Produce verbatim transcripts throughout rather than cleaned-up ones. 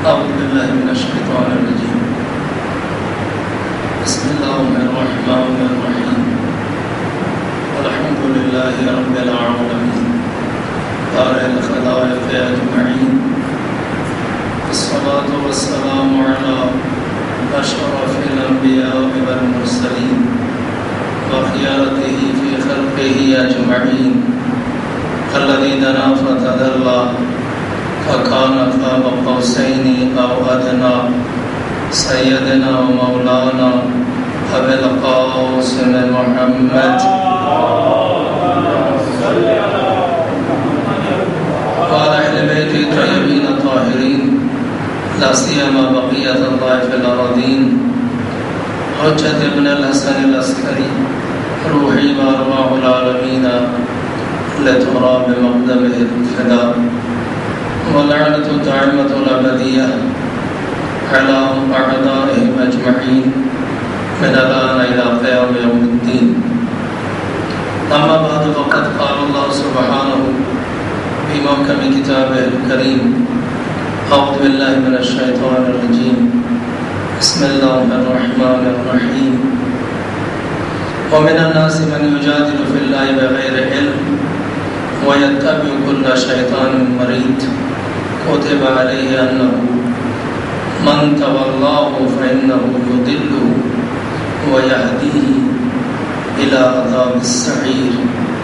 أعوذ بالله من الشيطان الرجيم. بسم الله الرحمن الرحيم. الحمد لله رب العالمين بارئ الخلائق أجمعين. الصلاة والسلام على أشرف الأنبياء والمرسلين وخيارته في خلقه أجمعين الذين نافت الله فكان قاب قوسين أو أدنى سيدنا ومولانا أبي القاسم محمد وعلى أهل بيته الطيبين الطاهرين لا سيما بقية الله في الأراضين حجة ابن الحسن العسكري روحي وأرواح العالمين لترى بمقدمه الفداء واللعنة الدائمة الأبدية على أعدائهم أجمعين من الآن إلى قيام يوم الدين. أما بعد فقد قال الله سبحانه في محكم كتابه الكريم أعوذ بالله من الشيطان الرجيم بسم الله الرحمن الرحيم. ومن الناس من يجادل في الله بغير علم ويتبع كل شيطان مريد كتب عليه أنه من تولاه فإنه يضله ويهديه إلى عذاب السعير.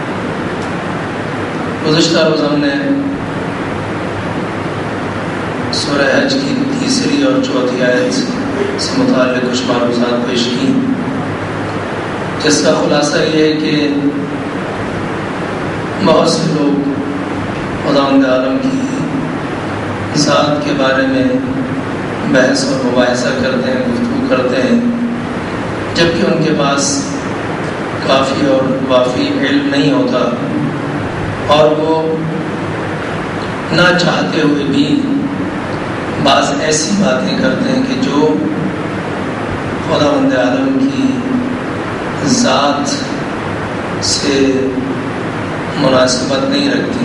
گزشتہ روز ہم نے سورہ حج کی تیسری اور چوتھی آیت سے متعلق کچھ معلومات پیش کی، جس کا خلاصہ یہ ہے کہ بہت سے لوگ خداوند عالم کی ذات کے بارے میں بحث اور مباحثہ کرتے ہیں، گفتگو کرتے ہیں، جبکہ ان کے پاس کافی اور وافی علم نہیں ہوتا، اور وہ نہ چاہتے ہوئے بھی بعض ایسی باتیں کرتے ہیں کہ جو خداوند عالم کی ذات سے مناسبت نہیں رکھتی۔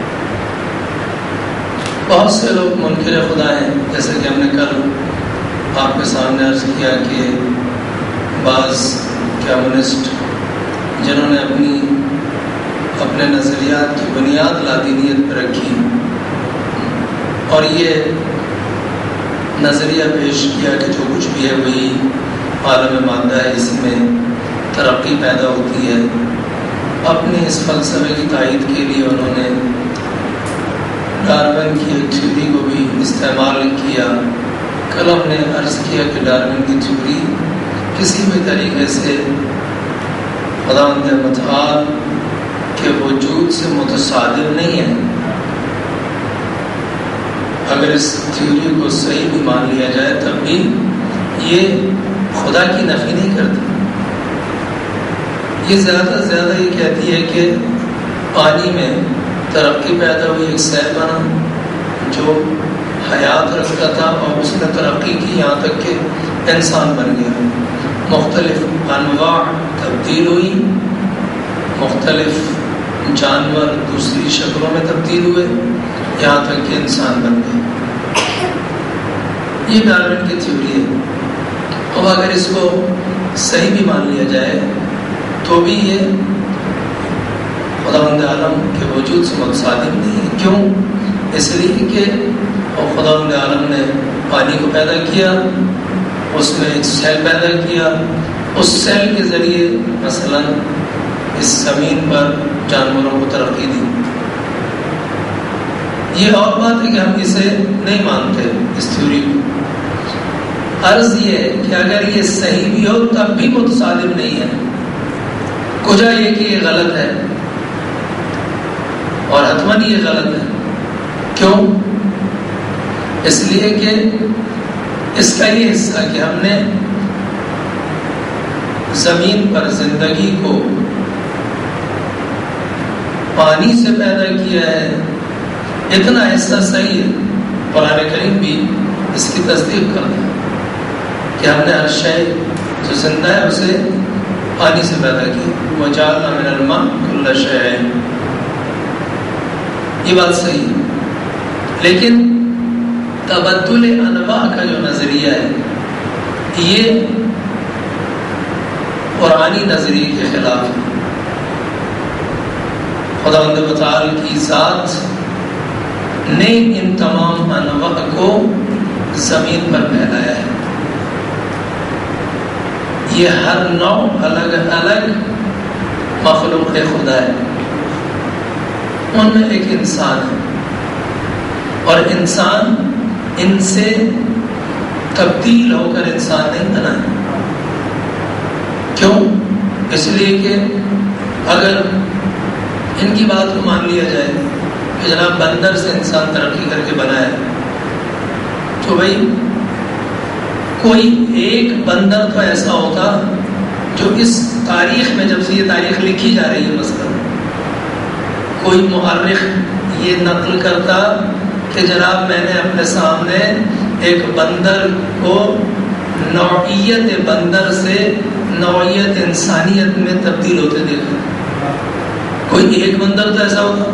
بہت سے لوگ منکر خدا ہیں، جیسے کہ ہم نے کل آپ کے سامنے عرض کیا کہ بعض کمیونسٹ جنہوں نے اپنی اپنے نظریات کی بنیاد لادینیت پر رکھی اور یہ نظریہ پیش کیا کہ جو کچھ بھی ہے وہی عالم مادہ ہے، اسی میں ترقی پیدا ہوتی ہے، اپنے اس فلسفے کی تائید کے لیے انہوں نے ڈارون کی ایک تھیوری کو بھی استعمال کیا۔ کل ہم نے عرض کیا کہ ڈارون کی تھیوری کسی بھی طریقے سے خداوند متعال کے وجود سے متصادم نہیں ہے۔ اگر اس تھیوری کو صحیح بھی مان لیا جائے تب بھی یہ خدا کی نفی نہیں کرتی۔ یہ زیادہ سے زیادہ یہ کہتی ہے کہ پانی میں ترقی پیدا ہوئی، ایک سیل بنا جو حیات رکھتا تھا اور اس نے ترقی کی یہاں تک کہ انسان بن گیا، مختلف انواع تبدیل ہوئی، مختلف جانور دوسری شکلوں میں تبدیل ہوئے یہاں تک کہ انسان بن گئے۔ یہ ڈارون کی تھیوری ہے، اور اگر اس کو صحیح بھی مان لیا جائے تو بھی یہ خداوند عالم کے وجود سے متصادم نہیں ہے۔ کیوں؟ اس لیے کہ خداوند عالم نے پانی کو پیدا کیا، اس میں ایک سیل پیدا کیا، اس سیل کے ذریعے مثلا اس زمین پر جانوروں کو ترقی دی۔ یہ اور بات ہے کہ ہم اسے نہیں مانتے اس تھیوری کو۔ عرض یہ ہے کہ اگر یہ صحیح بھی ہو تب بھی متصادم نہیں ہے۔ کجا یہ کہ یہ غلط ہے اور حتماً یہ غلط ہے۔ کیوں؟ اس لیے کہ اس کا یہ حصہ کہ ہم نے زمین پر زندگی کو پانی سے پیدا کیا ہے، اتنا حصہ صحیح ہے۔ قرآن کریم بھی اس کی تصدیق کرتا ہے کہ ہم نے ہر شے جو زندہ ہے اسے پانی سے پیدا کی، وَجَعَلْنَا مِنَ الْمَاءِ كُلَّ شَيْءٍ۔ یہ بات صحیح ہے، لیکن تبدل انواع کا جو نظریہ ہے یہ قرآنی نظریے کے خلاف ہے. خداوند متعال کی ذات نے ان تمام انواع کو زمین پر پھیلایا ہے. یہ ہر نوع الگ الگ مخلوق خدا ہے. ان میں ایک انسان ہے اور انسان ان سے تبدیل ہو کر انسان نہیں بنا ہے. کیوں؟ اس لیے کہ اگر ان کی بات کو مان لیا جائے کہ جناب بندر سے انسان ترقی کر کے بنا ہے تو بھائی کوئی ایک بندر تو ایسا ہوتا جو اس تاریخ میں جب سے یہ تاریخ لکھی جا رہی ہے مثلا کوئی مورخ یہ نقل کرتا کہ جناب میں نے اپنے سامنے ایک بندر کو نوعیت بندر سے نوعیت انسانیت میں تبدیل ہوتے دیکھا. کوئی ایک بندر تو ایسا ہوتا.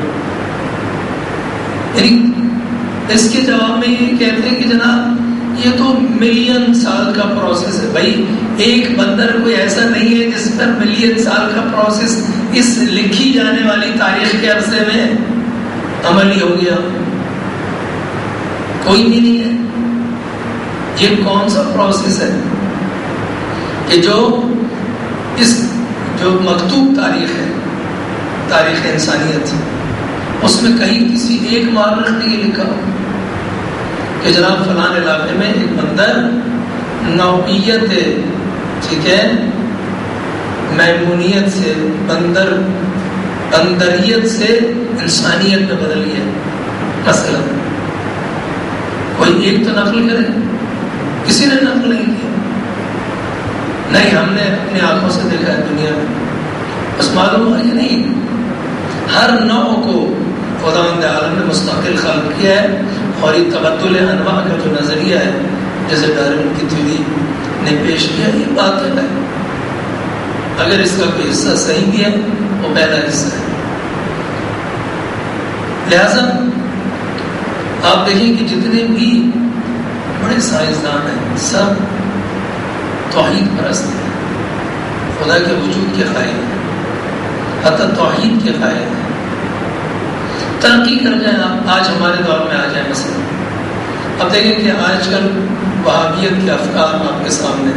اس کے جواب میں یہ کہتے ہیں کہ جناب یہ تو ملین سال کا پروسیس ہے. بھائی ایک بندر کوئی ایسا نہیں ہے جس پر ملین سال کا پروسیس اس لکھی جانے والی تاریخ کے عرصے میں عملی ہو گیا. کوئی بھی نہیں ہے. یہ کون سا پروسیس ہے کہ جو اس جو مکتوب تاریخ ہے تاریخ انسانیت اس میں کہیں کسی ایک مورخ نے یہ لکھا کہ جناب فلاں علاقے میں ایک بندر نوعیت ٹھیک ہے میمونیت سے بندر بندریت سے انسانیت میں بدل گیا. مثلا کوئی ایک تو نقل کرے. کسی نے نقل نہیں کیا. نہیں ہم نے اپنی آنکھوں سے دیکھا ہے دنیا میں. بس معلوم ہوا کہ نہیں ہر نوع کو خداوند عالم نے مستقل خلق کیا ہے. اور یہ تبدل انواع کا جو نظریہ ہے جیسے ڈارون کی تھیوری نے پیش کیا یہ بات ہے. اگر اس کا کوئی حصہ صحیح بھی ہے وہ پہلا حصہ ہے. لہذا آپ دیکھیں کہ جتنے بھی بڑے سائنسدان ہیں سب توحید پرست ہیں. خدا کے وجود کے قائل ہیں. حتی توحید کے قائل ہیں. ترقی کر جائیں آپ آج ہمارے دور میں آ جائیں. مثلا اب دیکھیں کہ آج کل وہابیت کے افکار آپ کے سامنے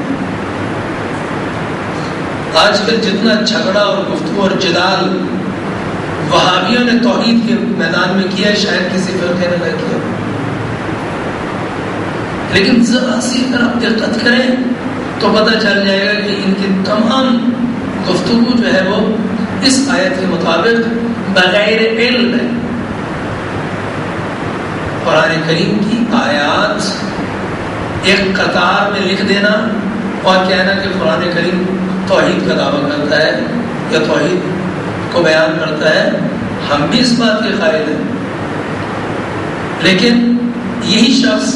آج کل جتنا جھگڑا اور گفتگو اور جدال وہابیوں نے توحید کے میدان میں کیا ہے شاید کسی فرقے نے نہ کیا. لیکن ذرا سی اگر آپ دقت کریں تو پتہ چل جائے گا کہ ان کی تمام گفتگو جو ہے وہ اس آیت کے مطابق بغیر علم ہے. قرآن کریم کی آیات ایک قطار میں لکھ دینا اور کہنا کہ قرآن کریم توحید کا دعویٰ کرتا ہے یا توحید کو بیان کرتا ہے. ہم بھی اس بات کے قائل ہیں. لیکن یہی شخص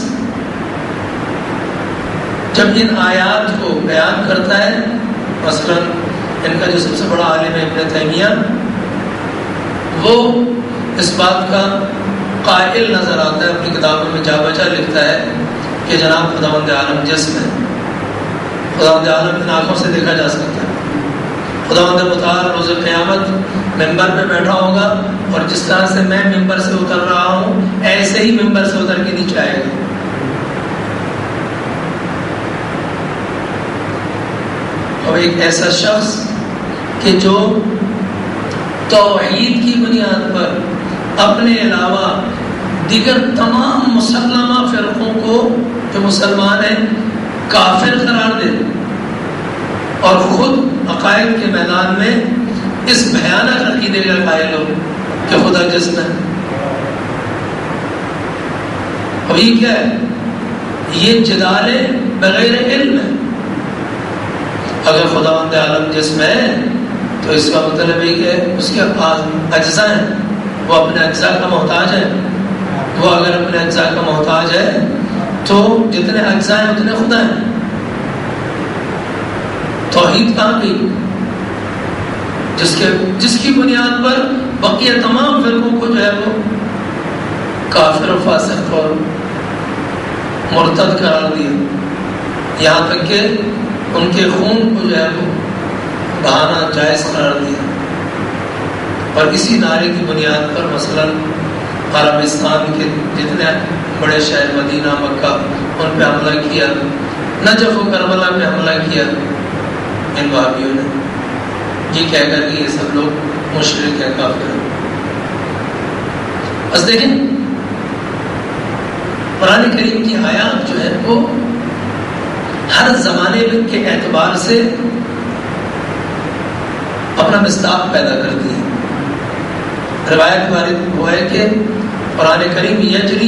جب ان آیات کو بیان کرتا ہے مثلا ان کا جو سب سے بڑا عالم ہے ابن تیمیہ وہ اس بات کا قائل نظر آتا ہے. اپنی کتابوں میں جا بجا لکھتا ہے کہ جناب خداوند عالم جسم ہے. خداوند عالم ان آنکھوں سے دیکھا جا سکتا ہے. خداوند متعال روز قیامت ممبر پہ بیٹھا ہوگا اور جس طرح سے میں ممبر سے اتر رہا ہوں ایسے ہی ممبر سے اتر کے نیچے آئے گا. اور ایک ایسا شخص کہ جو توحید کی بنیاد پر اپنے علاوہ دیگر تمام مسلمہ فرقوں کو جو مسلمان ہیں کافر قرار دے اور خود عقائد کے میدان میں اس بھیانک عقیدے کا قائل ہو کہ خدا جسم ہے. اب یہ کیا ہے؟ یہ جدال بغیر علم ہے. اگر خداوند عالم جسم ہے تو اس کا مطلب ہے کہ اس کے پاس اجزاء ہیں وہ اپنے اجزاء کا محتاج ہے. وہ اگر اپنے اجزاء کا محتاج ہے تو جتنے اجزاء ہیں اتنے خدا ہیں. توحید کہاں گئی جس کے جس کی بنیاد پر بقیہ تمام فرقوں کو جو ہے وہ کافر و فاسق اور مرتد قرار دیا، یہاں تک کہ ان کے خون کو جو ہے وہ بہانا جائز قرار دیا، اور اسی نعرے کی بنیاد پر مثلاً عربستان کے جتنے بڑے شہر مدینہ، مکہ، ان پہ حملہ کیا، نجف و کربلا پہ حملہ کیا ان وہابیوں نے، یہ کہہ کر کہ یہ سب لوگ مشرک ہیں، کافر ہیں۔ بس دیکھیں قرآن کریم کی آیات جو ہے وہ ہر زمانے کے اعتبار سے اپنا مصداق پیدا کرتی ہے۔ روایت وارد وہ ہے کہ قرآن کریم یجری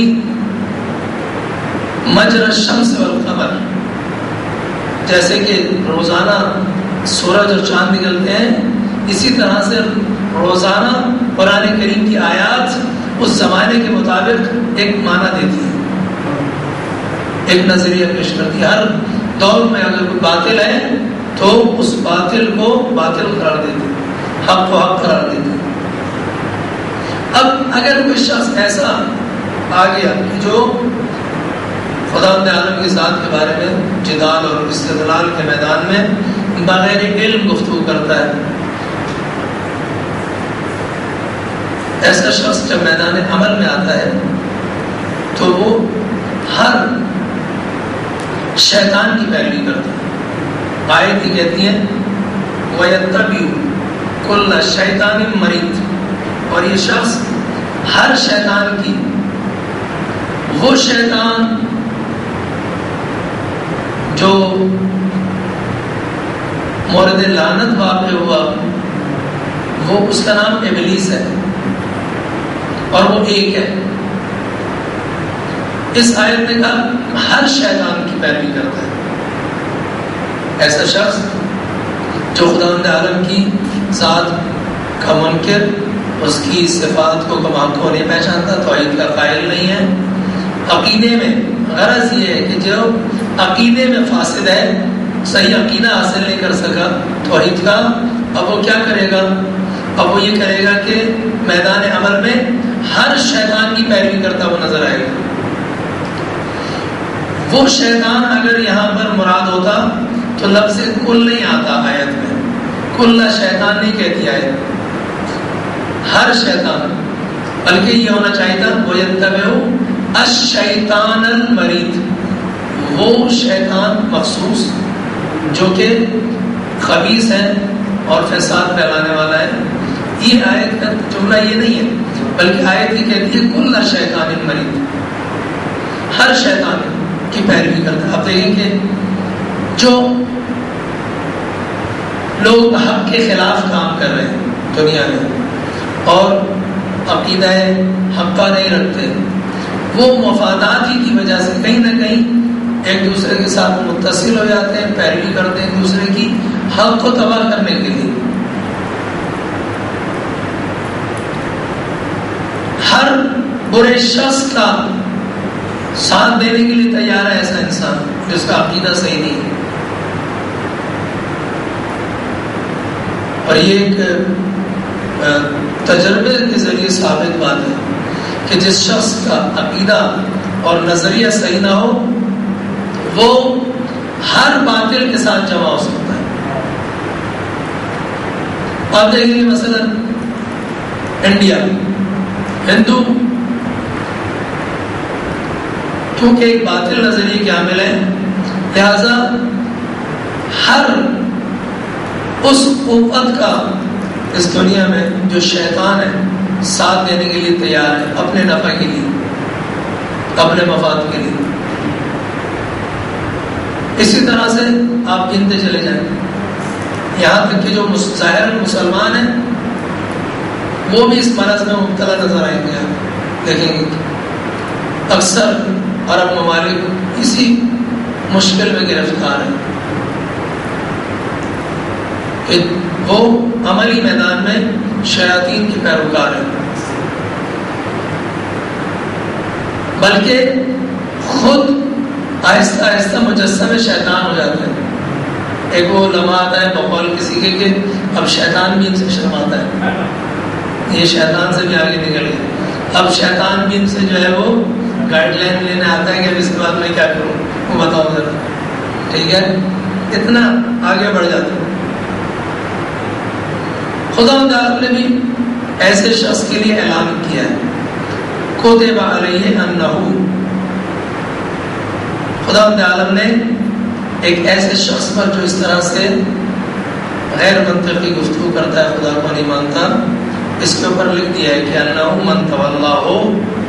مجرى الشمس والقمر، جیسے کہ روزانہ سورج اور چاند نکلتے ہیں، اسی طرح سے روزانہ قرآن کریم کی آیات اس زمانے کے مطابق ایک معنی دیتی ہے، ایک نظریہ پیش کرتی ہے۔ ہر دور میں اگر کوئی باطل ہے تو اس باطل کو باطل قرار دیتے، حق کو حق قرار دیتے۔ اب اگر کوئی شخص ایسا آ گیا کہ جو خداوند عالم کی ذات کے بارے میں جدال اور استدلال کے میدان میں بغیر علم گفتگو کرتا ہے، ایسا شخص جب میدان عمل میں آتا ہے تو وہ ہر شیطان کی پیروی کرتا ہے۔ آیت ہی کہتی ہے وَيَتَّبِعُ كُلَّ شَيْطَانٍ مَرِيدٍ، اور یہ شخص ہر شیطان کی، وہ شیطان جو مورد لعنت واقع ہوا، وہ اس کا نام ابلیس ہے اور وہ ایک ہے۔ اس آیت نے کہا ہر شیطان کی پیروی کرتا ہے۔ ایسا شخص جو خداوند عالم کی ذات کا منکر، اس کی صفات کو کمال کو نہیں پہچانتا، توحید کا قائل نہیں ہے، عقیدے میں غرض یہ ہے کہ جو عقیدے میں فاسد ہے، صحیح عقیدہ حاصل نہیں کر سکا توحید کا، اب وہ کیا کرے گا؟ اب وہ یہ کرے گا کہ میدان عمل میں ہر شیطان کی پیروی کرتا ہوا نظر آئے گا۔ وہ شیطان اگر یہاں پر مراد ہوتا تو لفظ کل نہیں آتا آیت میں، کل شیطان نہیں کہتی آیت، ہر شیطان، بلکہ یہ ہونا چاہیے تھا وَيَتَّبِعُ الشَّيْطَانَ الْمَرِيدَ، وہ شیطان مخصوص جو کہ خبیث ہے اور فساد پھیلانے والا ہے۔ یہ آیت کا جملہ یہ نہیں ہے، بلکہ آیت یہ کہتی ہے کل شیطان مرید، ہر شیطان کی پیروی کرتا ہے۔ آپ دیکھیں کہ جو لوگ حق کے خلاف کام کر رہے ہیں دنیا میں اور عقیدہ حقہ نہیں رکھتے، وہ مفادات ہی کی وجہ سے کہیں نہ کہیں ایک دوسرے کے ساتھ متصل ہو جاتے ہیں، پیروی کرتے ہیں ایک دوسرے کی حق کو تباہ کرنے کے لیے۔ ہر برے شخص کا ساتھ دینے کے لیے تیار ہے ایسا انسان جس کا عقیدہ صحیح نہیں ہے، اور یہ ایک تجربے کے ذریعے ثابت بات ہے کہ جس شخص کا عقیدہ اور نظریہ صحیح نہ ہو وہ ہر باطل کے ساتھ جمع ہو سکتا ہے۔ آپ دیکھیں گے مثلا انڈیا ہندو کیونکہ ایک باطل نظریے کے حامل ہے، لہذا ہر اس قوت کا اس دنیا میں جو شیطان ہے ساتھ دینے کے لیے تیار ہے، اپنے نفع کے لیے، اپنے مفاد کے لیے۔ اسی طرح سے آپ گنتے چلے جائیں، یہاں تک کہ جو ظاہر مسلمان ہیں وہ بھی اس مرض میں مبتلا نظر آئیں گے۔ دیکھیں گے اکثر عرب ممالک اسی مشکل میں گرفتار ہیں کہ وہ عملی میدان میں شیاطین کے پیروکار ہیں، بلکہ خود آہستہ آہستہ مجسم شیطان ہو جاتے ہیں۔ ایک وہ لمحہ آتا ہے بقول کسی کے کہ اب شیطان بھی ان سے شرماتا ہے، یہ شیطان سے بھی آگے نکل گئے، اب شیطان بھی ان سے جو ہے وہ گائیڈ لائن لینے آتا ہے کہ اب اس کے بعد میں کیا کروں وہ بتاؤ ذرا، ٹھیک ہے، اتنا آگے بڑھ جاتا ہے۔ خدا تعالیٰ نے بھی ایسے شخص کے لیے اعلان کیا ہے، کتب علیہ انہ، خدا تعالیٰ نے ایک ایسے شخص پر جو اس طرح سے غیر منطقی گفتگو کرتا ہے، خدا کو نہیں مانتا، اس کے اوپر لکھ دیا ہے کہ انہ من تولا ہو،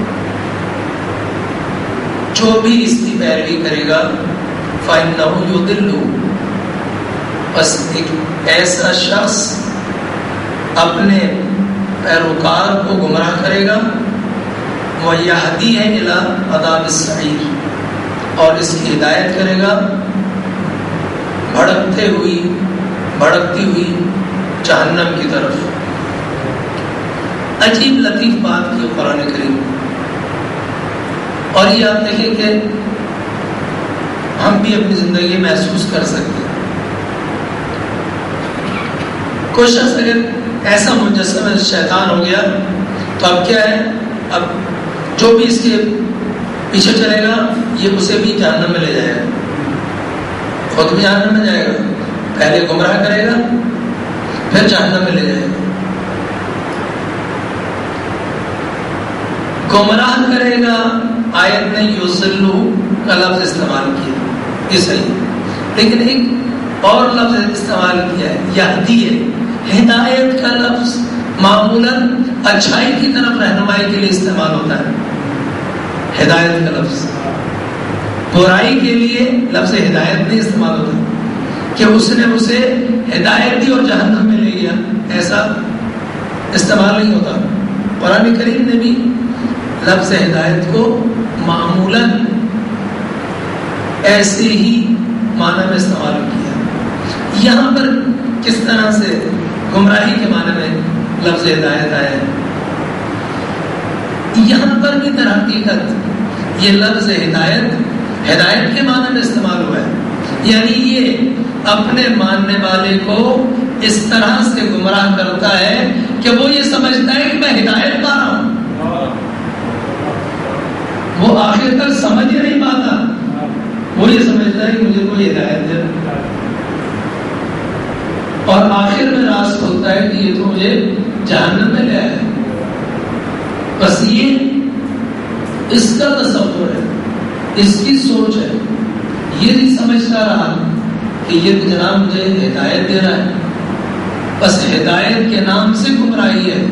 جو بھی اس کی پیروی کرے گا فإنہ یضل، بس ایک ایسا شخص اپنے پیروکار کو گمراہ کرے گا، وَيَهْدِيَ إِلَىٰ عَذَابِ السَّعِيرِ، اور اس کی ہدایت کرے گا بھڑکتے ہوئی بھڑکتی ہوئی جہنم کی طرف۔ عجیب لطیف بات کی قرآن کریم، اور یہ آپ دیکھیں کہ ہم بھی اپنی زندگی محسوس کر سکتے ہیں۔ کوئی شخص اگر ایسا مجسمہ شیطان ہو گیا تو اب کیا ہے، اب جو بھی اس کے پیچھے چلے گا یہ اسے بھی جہنم میں لے جائے گا، خود بھی جہنم میں جائے گا، پہلے گمراہ کرے گا پھر جہنم میں لے جائے گا۔ گمراہ کرے گا، آیت نے یضلو کا لفظ استعمال کیا، یہ صحیح، لیکن ایک اور لفظ استعمال کیا ہے، یہدی ہے، ہدایت کا لفظ معمولاً اچھائی کی طرف رہنمائی کے لیے استعمال ہوتا ہے، ہدایت کا لفظ برائی کے لیے لفظ ہدایت نہیں استعمال ہوتا کہ اس نے اسے ہدایت دی اور جہنم میں لے گیا، ایسا استعمال نہیں ہوتا۔ قرآن کریم نے بھی لفظ ہدایت کو معمولاً ایسے ہی معنی میں استعمال کیا۔ یہاں پر کس طرح سے گمراہی کے معنی میں لفظ ہدایت آیا ہے، یہاں پر بھی در حقیقت یہ لفظ ہدایت ہدایت کے معنی میں استعمال ہوا ہے، یعنی یہ اپنے ماننے والے کو اس طرح سے گمراہ کرتا ہے کہ وہ یہ سمجھتا ہے کہ میں ہدایت پا رہا ہوں، وہ آخر تک سمجھ ہی نہیں پاتا، وہ یہ سمجھتا ہے کہ مجھے کوئی ہدایت دے، اور آخر میں راز کھلتا ہے کہ یہ تو مجھے جہنم میں لے آیا ہے۔ بس یہ اس کا تصور ہے، اس کی سوچ ہے، یہ نہیں سمجھتا رہا کہ یہ تو جناب مجھے ہدایت دے رہا ہے، بس ہدایت کے نام سے گمراہی ہے۔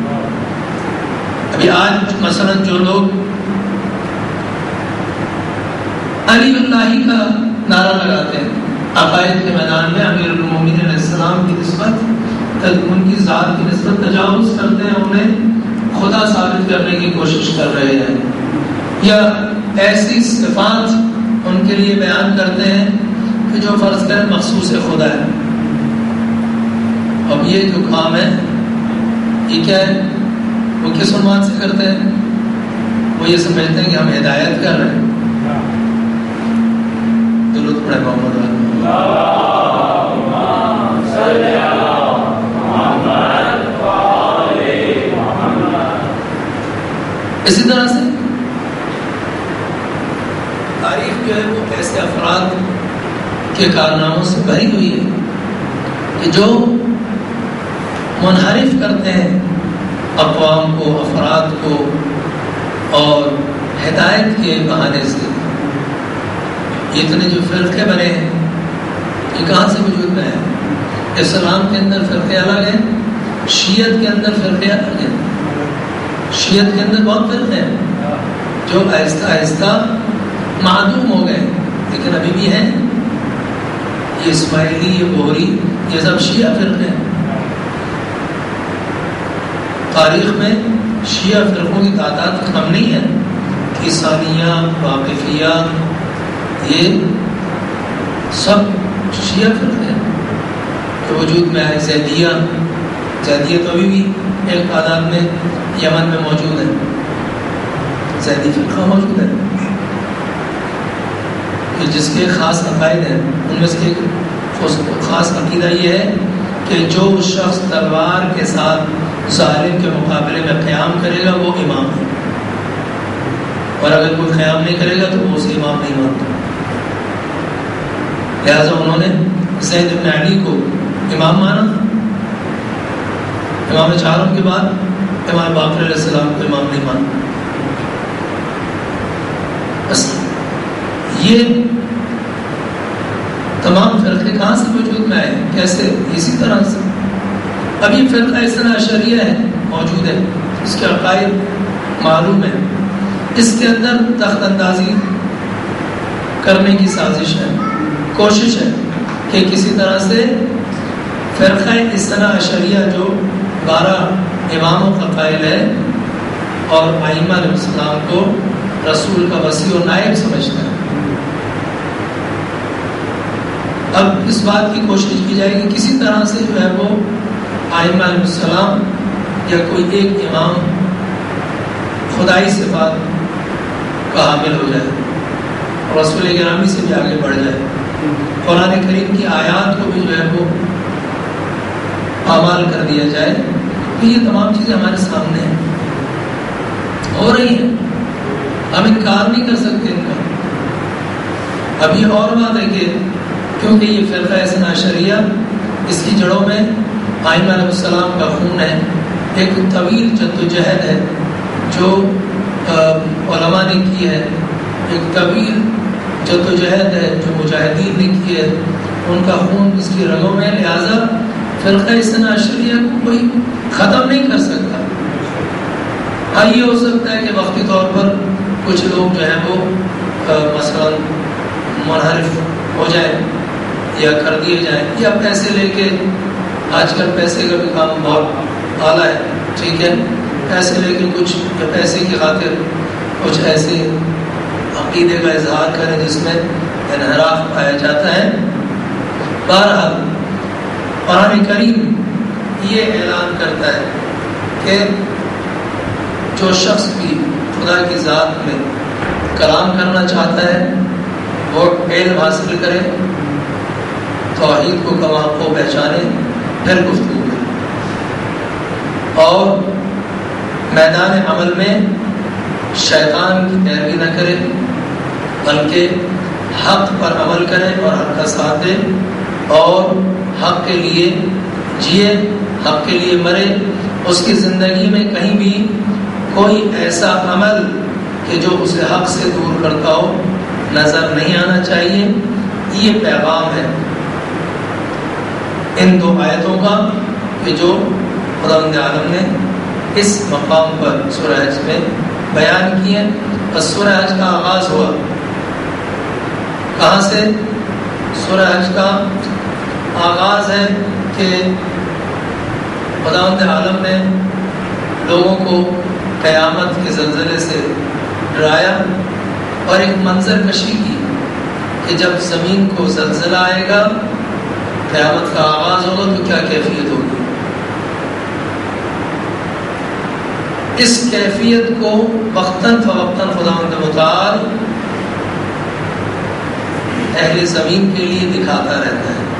ابھی آج مثلا جو لوگ علی اللہ کا نعرہ لگاتے ہیں، عقائد کے میدان میں امیر المومنین علیہ السلام کی نسبت، ان کی ذات کی نسبت تجاوز کرتے ہیں، انہیں خدا ثابت کرنے کی کوشش کر رہے ہیں، یا ایسی صفات ان کے لیے بیان کرتے ہیں کہ جو فرض کریں مخصوص خدا ہے۔ اب یہ جو کام ہے یہ کیا ہے، وہ کس عنوان سے کرتے ہیں، وہ یہ سمجھتے ہیں کہ ہم ہدایت کر رہے ہیں۔ درود پڑھے محمد اسی طرح سے تاریخ جو ہے وہ ایسے افراد کے کارناموں سے بھری ہوئی ہے کہ جو منحرف کرتے ہیں اقوام کو، افراد کو، اور ہدایت کے بہانے سے اتنے جو فرقے بنے ہیں یہ کہاں سے وجود میں ہے؟ اسلام کے اندر فرقے الگ ہیں، شیعت کے اندر فرقے الگ ہیں، شیعت کے اندر بہت فرقے ہیں جو آہستہ آہستہ معدوم ہو گئے، لیکن ابھی بھی ہیں، یہ اسماعیلی، یہ بوہری، یہ سب شیعہ فرقے ہیں۔ تاریخ میں شیعہ فرقوں کی تعداد کم نہیں ہے، عیسانیہ، واقفیہ، یہ سب شیعہ فرقے ہیں کہ وجود میں ہے۔ زیدیہ زیدیہ تو ابھی بھی ایک تعداد میں یمن میں موجود ہے، زیدی فرقہ موجود ہے جس کے خاص عقائد ہیں، ان میں سے ایک خاص عقیدہ یہ ہے کہ جو شخص تلوار کے ساتھ ظالم کے مقابلے میں قیام کرے گا وہ امام ہے، اور اگر کوئی قیام نہیں کرے گا تو وہ اسے امام نہیں مانتا. لہٰذا انہوں نے زید بن علی کو امام مانا. امام چاروں کے بعد امام باقر علیہ السلام کو امام نہیں مانا. بس یہ تمام فرقے کہاں سے وجود میں آئے؟ کیسے؟ اسی طرح سے اب یہ فرقہ اثنا عشریہ ہے، موجود ہے، اس کے عقائد معلوم ہے، اس کے اندر تخت اندازی کرنے کی سازش ہے، کوشش ہے کہ کسی طرح سے فرقہ اثنا عشریہ جو بارہ اماموں کا قائل ہے اور ائمہ علیہ السلام کو رسول کا وصی و نائب سمجھتا ہے، اب اس بات کی کوشش کی جائے کہ کسی طرح سے جو ہے وہ ائمہ علیہ السلام یا کوئی ایک امام خدائی صفات کا حامل ہو جائے اور رسول گرامی سے بھی آگے بڑھ جائے، قرآن کریم کی آیات کو بھی جو ہے وہ پامال کر دیا جائے. تو یہ تمام چیزیں ہمارے سامنے ہیں، ہو رہی ہیں، ہم انکار نہیں کر سکتے ان کا. اب یہ اور بات ہے کہ کیونکہ یہ فرقہ اثنا عشریہ اس کی جڑوں میں ائمہ علیہ السلام کا خون ہے، ایک طویل جدوجہد ہے جو علماء نے کی ہے، ایک طویل جدوجہد ہے جو مجاہدین نے کی ہے، ان کا خون اس کی رگوں میں، لہٰذا فرقہ اثنا عشریہ کو کوئی ختم نہیں کر سکتا. ہاں یہ ہو سکتا ہے کہ وقتی طور پر کچھ لوگ جو ہیں وہ مثلا منحرف ہو جائیں یا کر دیے جائیں یا پیسے لے کے، آج کل پیسے کا بھی کام بہت اعلیٰ ہے، ٹھیک ہے، پیسے لے کے کچھ پیسے کی خاطر کچھ ایسے عقیدے کا اظہار کریں جس میں انحراف پایا جاتا ہے. بہرحال قرآن کریم یہ اعلان کرتا ہے کہ جو شخص بھی خدا کی ذات میں کلام کرنا چاہتا ہے وہ علم حاصل کرے، توحید کو کما کو پہچانے، پھر گفتگو کرے اور میدان عمل میں شیطان کی پیروی نہ کرے بلکہ حق پر عمل کرے اور حق کا ساتھ دے اور حق کے لیے جیے، حق کے لیے مرے. اس کی زندگی میں کہیں بھی کوئی ایسا عمل کہ جو اسے حق سے دور کرتا ہو نظر نہیں آنا چاہیے. یہ پیغام ہے ان دو آیتوں کا کہ جو خداوند عالم نے اس مقام پر سورہ حج میں بیان کیے. اور سورہ حج کا آغاز ہوا کہاں سے؟ سورہ حج کا آغاز ہے کہ خداوند عالم نے لوگوں کو قیامت کے زلزلے سے ڈرایا اور ایک منظر کشی کی کہ جب زمین کو زلزلہ آئے گا، قیامت کا آغاز ہوگا تو کیا کیفیت ہوگی. اس کیفیت کو وقتاً فوقتاً خداوند متعال اہل زمین کے لیے دکھاتا رہتا ہے.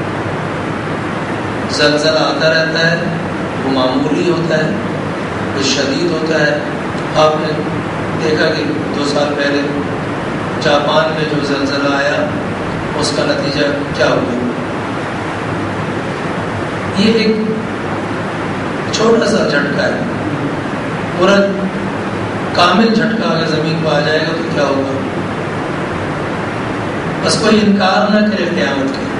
زلزلہ آتا رہتا ہے، وہ معمولی ہوتا ہے، وہ شدید ہوتا ہے. آپ نے دیکھا کہ دو سال پہلے جاپان میں جو زلزلہ آیا اس کا نتیجہ کیا ہوا. یہ ایک چھوٹا سا جھٹکا ہے، پورا کامل جھٹکا اگر زمین کو آ جائے گا تو کیا ہوگا. بس کوئی انکار نہ کرے قیامت کے.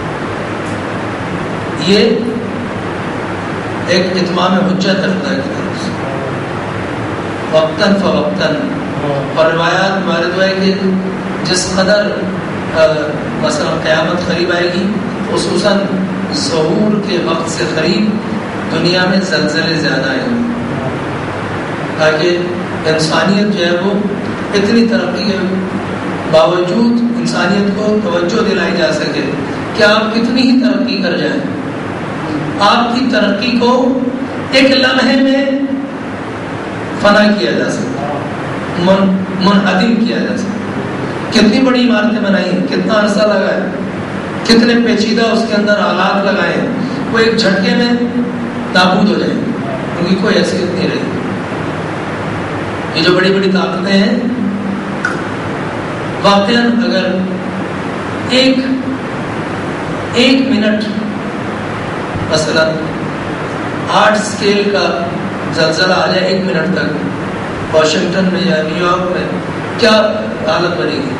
یہ ایک اتمام حجت ہے خدا کی طرف سے وقتاً فوقتاً. اور روایات وارد ہے کہ جس قدر مثلا قیامت قریب آئے گی، خصوصاً ظہور کے وقت سے قریب دنیا میں زلزلے زیادہ آئیں گے تاکہ انسانیت جو ہے وہ اتنی ترقی کے باوجود انسانیت کو توجہ دلائی جا سکے کہ آپ کتنی ہی ترقی کر جائیں، آپ کی ترقی کو ایک لمحے میں فنا کیا جا سکتا، من منہدم کیا جا سکتا. کتنی بڑی عمارتیں بنائی ہیں، کتنا عرصہ لگا ہے، کتنے پیچیدہ اس کے اندر آلات لگائے ہیں، وہ ایک جھٹکے میں نابود ہو جائیں، ان کی کوئی حیثیت نہیں رہی. یہ جو بڑی بڑی طاقتیں ہیں واقعاً اگر ایک ایک منٹ مثلا آٹھ اسکیل کا زلزلہ آ جائے ایک منٹ تک واشنگٹن میں یا نیو یارک میں کیا حالت بنے گی؟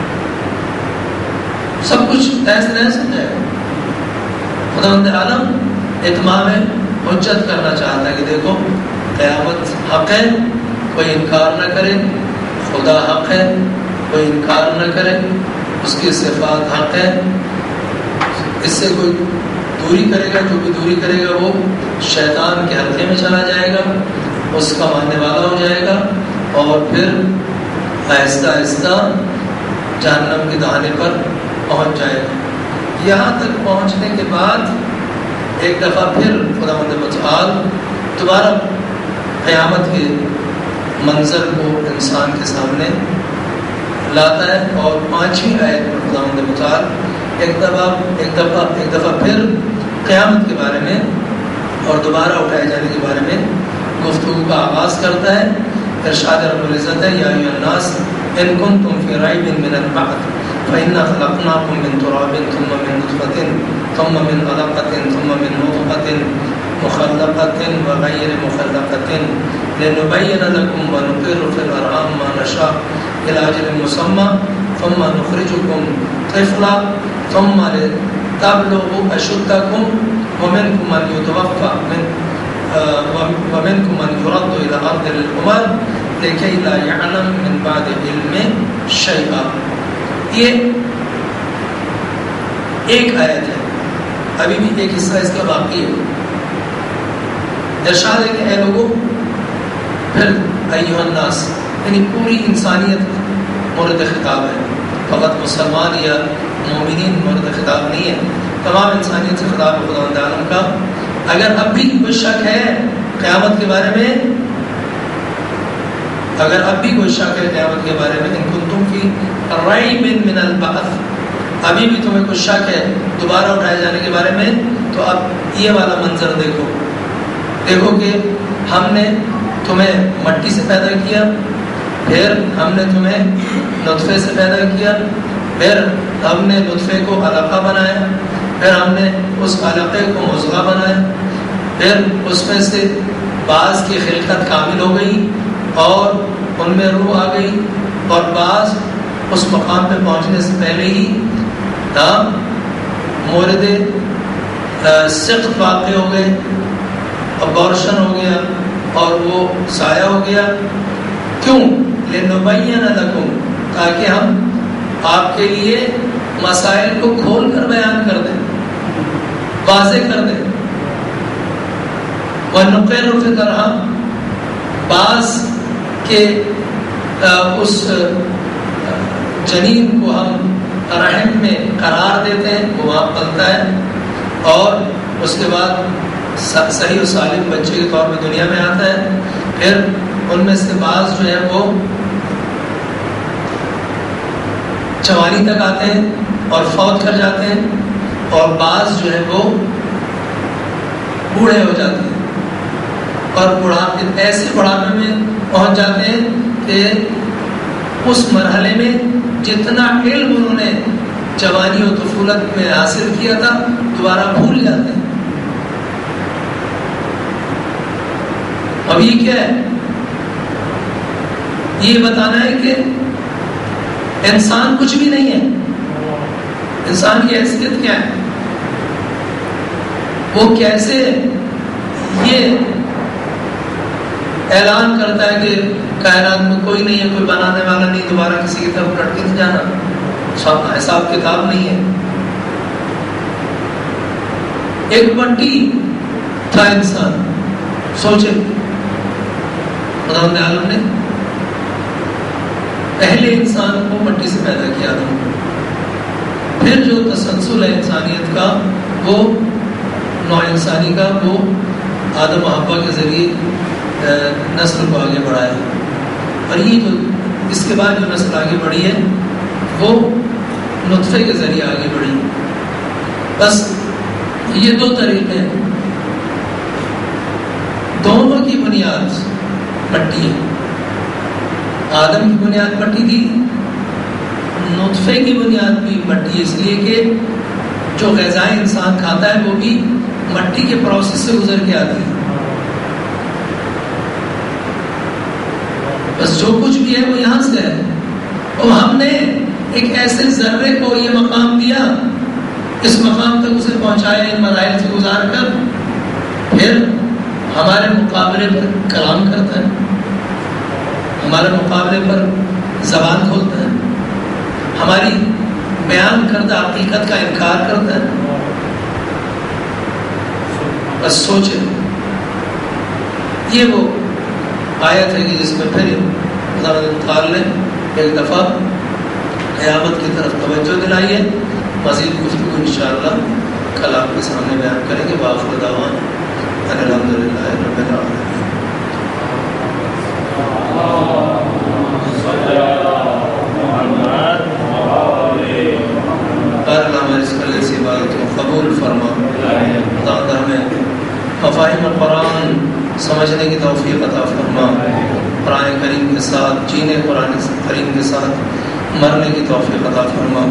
سب کچھ تحس نحس ہو جائے گا۔ خداوند عالم اتمام حجت کرنا چاہتا ہے کہ دیکھو قیامت حق ہے، کوئی انکار نہ کرے، خدا حق ہے، کوئی انکار نہ کرے، اس کی صفات حق ہے، اس سے کوئی دوری کرے گا، جو بھی دوری کرے گا وہ شیطان کے حلقے میں چلا جائے گا، اس کا ماننے والا ہو جائے گا، اور پھر آہستہ آہستہ جہنم کے دہانے پر پہنچ جائے گا۔ یہاں تک پہنچنے کے بعد ایک دفعہ پھر خداوند متعال دوبارہ قیامت کے منظر کو انسان کے سامنے لاتا ہے، اور پانچویں آیت پر خداوند متعال ایک دفعہ ایک دفعہ ایک دفعہ پھر قیامت کے بارے میں اور دوبارہ اٹھائے جانے کے بارے میں گفتگو کا آغاز کرتا ہے۔ ارشاد رب العزت ہے یا ایھا الناس ان کنتم فی ریب من البعث فإنا خلقناکم من تراب ثم من نطفة ثم من علقة ثم من مضغة مخلقة وغير مخلقة لنبين لكم ونقر في الأرحام ما نشاء إلى أجل مسمى ثم نخرجكم طفلا ثم لتبلغوا أشدكم ومنكم من يتوفى من ومنكم من يرد إلى أرض الأمم لكي لا يعلم من بعد علم شيئا۔ یہ ایک آیت ہے، ابھی بھی ایک حصہ اس کا باقی ہے۔ ارشاد ہے کہ اے لوگوں، پھر ایھا الناس یعنی پوری انسانیت مورد خطاب ہے، فقط مسلمان یا مومنین مورد خطاب نہیں ہے، تمام انسانیت سے خطاب ہے خداوند عالم کا۔ اگر اب بھی کوئی شک ہے قیامت کے بارے میں، اگر اب بھی کوئی شک ہے قیامت کے بارے میں، ان کنتم فی ریب من البعث، ابھی بھی تمہیں کچھ شک ہے دوبارہ اٹھائے جانے کے بارے میں، تو اب یہ والا منظر دیکھو دیکھو کہ ہم نے تمہیں مٹی سے پیدا کیا، پھر ہم نے تمہیں نطفے سے پیدا کیا، پھر ہم نے نطفے کو علقہ بنایا، پھر ہم نے اس علقے کو مضغہ بنایا، پھر اس میں سے بعض کی خلقت کامل ہو گئی اور ان میں روح آ گئی، اور بعض اس مقام پہ پہنچنے سے پہلے ہی مورد سقط واقع ہو گئے، ابورشن ہو گیا اور وہ سایہ ہو گیا۔ کیوں؟ لِنُبَيِّنَ لَكُمْ، تاکہ ہم آپ کے لیے مسائل کو کھول کر بیان کر دیں، واضح کر دیں۔ وَنُقِرُّ فِي الْأَرْحَامِ، بعض کے اس جنین کو ہم رحم میں قرار دیتے ہیں، وہ وہاں پلتا ہے، اور اس کے بعد صحیح و سالم بچے کے طور پہ دنیا میں آتا ہے۔ پھر ان میں سے بعض جو ہے وہ جوانی تک آتے ہیں اور فوت کر جاتے ہیں، اور بعض جو ہے وہ بوڑھے ہو جاتے ہیں اور بڑھاپے ایسے بڑھاپے میں پہنچ جاتے ہیں کہ اس مرحلے میں جتنا علم انہوں نے جوانی و طفولت میں حاصل کیا تھا دوبارہ بھول جاتے ہیں۔ اب یہ کیا ہے؟ یہ بتانا ہے کہ انسان کچھ بھی نہیں ہے، انسان کی حیثیت کیا ہے، وہ کیسے یہ اعلان کرتا ہے کہ کائنات میں کوئی نہیں ہے، کوئی بنانے والا نہیں، دوبارہ کسی کی طرف لٹ کے نہیں جانا، حساب کتاب نہیں ہے۔ ایک مٹی تھا انسان، سوچے خداوند عالم نے پہلے انسان کو مٹی سے پیدا کیا تھا، پھر جو تسلسل ہے انسانیت کا، وہ نوع انسانی کا، وہ آدم و حوا کے ذریعے نسل کو آگے بڑھایا، اور یہ جو اس کے بعد جو نسل آگے بڑھی ہے وہ نطفے کے ذریعے آگے بڑھی۔ بس یہ دو طریقے ہیں، دونوں کی بنیاد مٹی ہے، آدم کی بنیاد مٹی تھی، نطفے کی بنیاد بھی مٹی، اس لیے کہ جو غذائیں انسان کھاتا ہے وہ بھی مٹی کے پروسیس سے گزر کے آتی ہے. بس جو کچھ بھی ہے وہ یہاں سے ہے. اور ہم نے ایک ایسے ذرے کو یہ مقام دیا، اس مقام تک اسے پہنچایا ان مراحل سے گزار کر، پھر ہمارے مقابلے پر کلام کرتا ہے، ہمارے مقابلے پر زبان کھولتا ہے، ہماری بیان کردہ حقیقت کا انکار کرتا ہے. بس سوچے، یہ وہ آیت ہے کہ جس میں پھر خدا تعالی نے ایک دفعہ قیامت کی طرف توجہ دلائی ہے. مزید گفتگو انشاءاللہ کل آپ کے سامنے بیان کریں گے. وآخر دعوانا ان الحمدللہ رب العالمین. اللہ ہماری اس کل ایسی عبادت کو قبول فرما. خدا ہمیں مفاہیم القرآن سمجھنے کی توفیق عطا فرما. قرآن کریم کے ساتھ جینے، قرآن کریم کے ساتھ مرنے کی توفیق عطا فرما.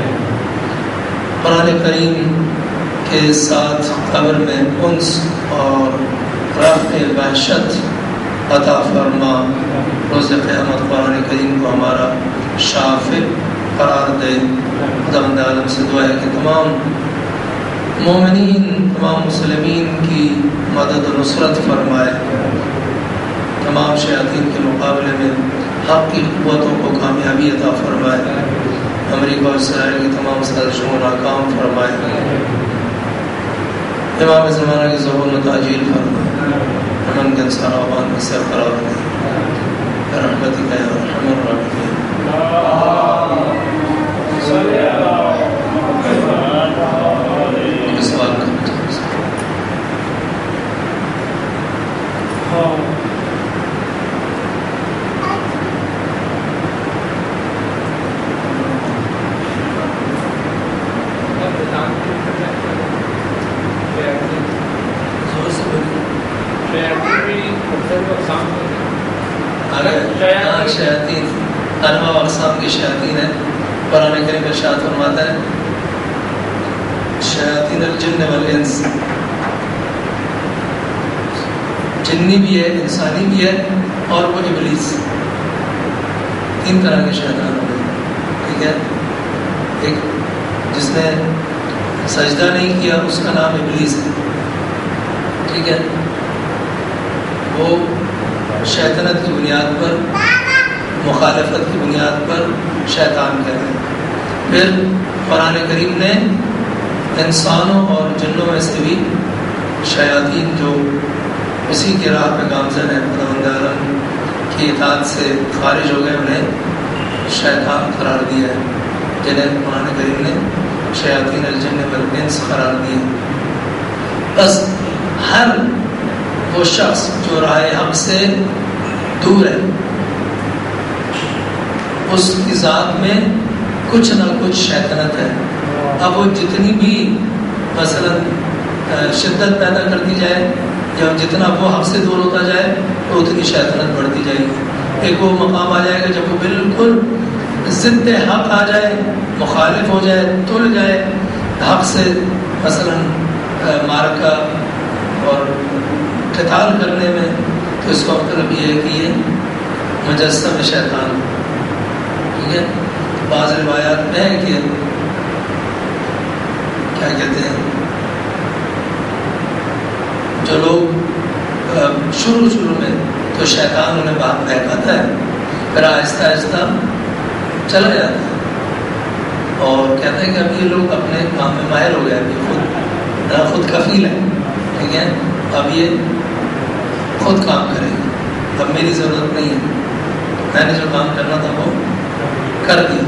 قرآن کریم کے ساتھ قبر میں انس اور رفع وحشت عطا فرما. روز قیامت قرآن کریم کو ہمارا شافع قرار دے. خداوند عالم سے دعا ہے کہ تمام مومنین، تمام مسلمین کی مدد و نصرت فرمائے. تمام شیاطین کے مقابلے میں حق کی قوتوں کو کامیابی عطا فرمائے. امریکہ اور اسرائیل کی تمام سازشوں کو ناکام فرمائے. امام زمانہ کی ظہور و تاجیل فرمائے. امن کے انصار آبان میں سے قرار دے. رحمتی کا یا رحم الراحمین. سوال کرنا شیاطین انواع اقسام کی شیاطین ہے. قرآن کریم میں ارشاد فرماتا ہے شیاطین الجن والانس، جنی بھی ہے، انسانی بھی ہے، اور وہ ابلیس. تین طرح کے شیطان ہوئے. ٹھیک ہے، ایک جس نے سجدہ نہیں کیا اس کا نام ابلیس ہے. ٹھیک ہے، وہ شیطنت کی بنیاد پر، مخالفت کی بنیاد پر شیطان کہتے ہیں. پھر قرآن کریم نے انسانوں اور جنوں میں سے بھی شیاطین جو اسی کی راہ پہ گامزن ہیں، خداوند عالم کی اطاعت سے خارج ہو گئے، انہیں شیطان قرار دیا ہے، جنہیں قرآن کریم نے شیاطین الجن والانس قرار دیا. بس ہر وہ شخص جو راہ حق سے دور ہے، اس کی ذات میں کچھ نہ کچھ شیطنت ہے. اب وہ جتنی بھی مثلا شدت پیدا کرتی جائے یا جتنا وہ حق سے دور ہوتا جائے تو اتنی شیطنت بڑھتی جائے گی. ایک وہ مقام آ جائے گا جب وہ بالکل ضد حق آ جائے، مخالف ہو جائے، تل جائے حق سے، مثلا مارکا اور قتال کرنے میں، تو اس کا مطلب یہ ہے کہ یہ مجسم شیطان. ٹھیک ہے، بعض روایات میں ہے کہ کیا کہتے ہیں، جو لوگ شروع شروع میں تو شیطان انہیں بات بہکاتا ہے، پھر آہستہ آہستہ چلا جاتا ہے اور کہتے ہیں کہ اب یہ لوگ اپنے کام میں ماہر ہو گئے، اب یہ خود خود کفیل ہے. ٹھیک ہے، اب یہ خود کام کرے گا، اب میری ضرورت نہیں ہے، میں نے جو کام کرنا تھا وہ کر دیا.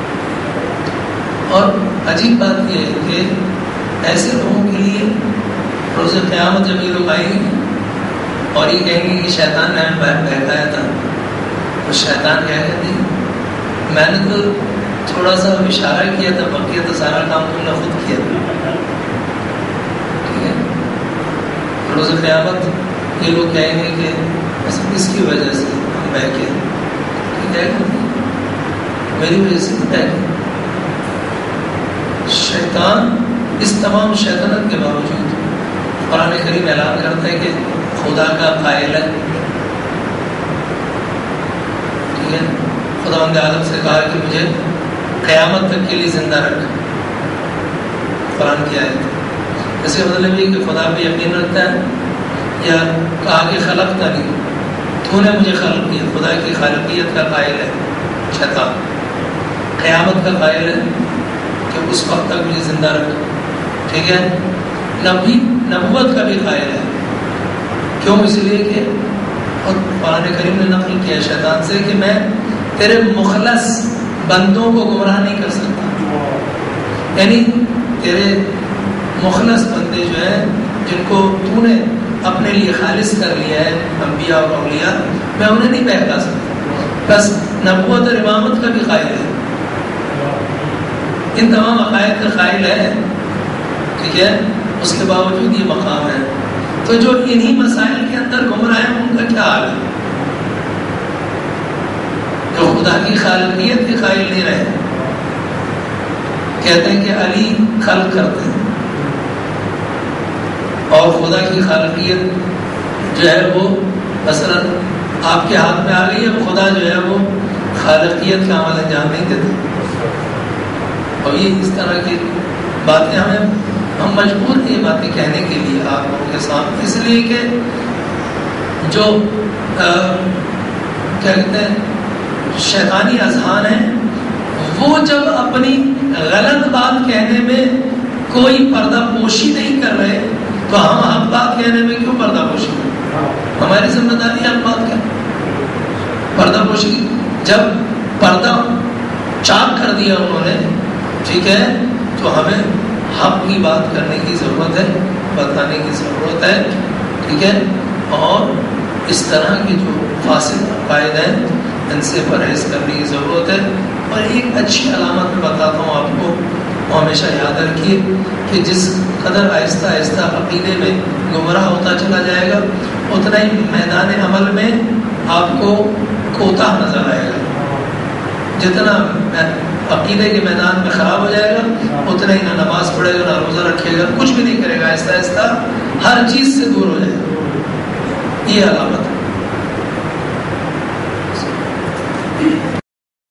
اور عجیب بات یہ ہے کہ ایسے لوگوں کے لیے روز قیامت جب یہ لوگ آئیں گے اور یہ کہیں گے کہ شیطان نے ہمیں بہکایا تھا، تو شیطان کیا کہتے ہیں، میں نے تو تھوڑا سا اشارہ کیا تھا، بقیہ تو سارا کام تم نے خود کیا تھا. ٹھیک ہے، روز قیامت یہ لوگ کہیں گے کہ اس کی وجہ سے ہم بہکے. ٹھیک طے کر دی، میری وجہ سے طے کی۔ شیطان اس تمام شیطنت کے باوجود قرآن کریم اعلان کرتا ہے کہ خدا کا قائل ہے، ٹھیک ہے۔ خداوند عالم سے کہا کہ مجھے قیامت تک کے لیے زندہ رکھ، قرآن کی آیت۔ اس کا مطلب یہ کہ خدا پہ یقین رکھتا ہے، یا کہا کہ خلقتا نہیں، تو نے مجھے خلق کیا، خدا کی خالقیت کا قائل ہے شیطان، قیامت کا قائل ہے کہ اس وقت تک مجھے زندہ رکھ، ٹھیک ہے۔ نبی نبوت کا بھی قائل ہے، کیوں؟ اس لیے کہ اور قرآن کریم نے نقل کیا شیطان سے کہ میں تیرے مخلص بندوں کو گمراہ نہیں کر سکتا، یعنی تیرے مخلص بندے جو ہیں جن کو تو نے اپنے لیے خالص کر لیا ہے، انبیاء اور اولیاء، میں انہیں نہیں بہکا سکتا۔ بس نبوت اور امامت کا بھی قائل ہے، ان تمام عقائد کا قائل ہے، ٹھیک ہے، اس کے باوجود یہ مقام ہے۔ تو جو انہی مسائل کے اندر گمراہ ہیں ان کا کیا حال ہے؟ جو خدا کی خالقیت کے قائل نہیں رہے، کہتے ہیں کہ علی خلق کرتے ہیں، اور خدا کی خالقیت جو ہے وہ مثلا آپ کے ہاتھ میں آ گئی ہے، خدا جو ہے وہ خالقیت کا عمل انجام نہیں دیتا۔ اور یہ اس طرح کی باتیں ہمیں ہم مجبور ہیں یہ باتیں کہنے کے لیے آپ لوگوں کے سامنے، اس لیے کہ جو آ, کیا کہتے ہیں شیطانی اذہان ہیں، وہ جب اپنی غلط بات کہنے میں کوئی پردہ پوشی نہیں کر رہے تو ہم حق بات کہنے میں کیوں پردہ پوشی کریں؟ ہماری ذمہ داری حق بات کہنا، پردہ پوشی جب پردہ چاک کر دیا انہوں نے، ٹھیک ہے، تو ہمیں حق کی بات کرنے کی ضرورت ہے، بتانے کی ضرورت ہے، ٹھیک ہے، اور اس طرح کی جو فاسد عقائد ہیں ان سے پرہیز کرنے کی ضرورت ہے۔ اور ایک اچھی علامت میں بتاتا ہوں آپ کو، وہ ہمیشہ یاد رکھیے کہ جس قدر آہستہ آہستہ عقیدے میں گمراہ ہوتا چلا جائے گا اتنا ہی میدان عمل میں آپ کو کوتاہ نظر آئے گا، جتنا عقیدے کے میدان میں خراب ہو جائے گا اتنا ہی نہ نماز پڑھے گا، نہ روزہ رکھے گا، کچھ بھی نہیں کرے گا، آہستہ آہستہ ہر چیز سے دور ہو جائے گا، یہ علامت ہے۔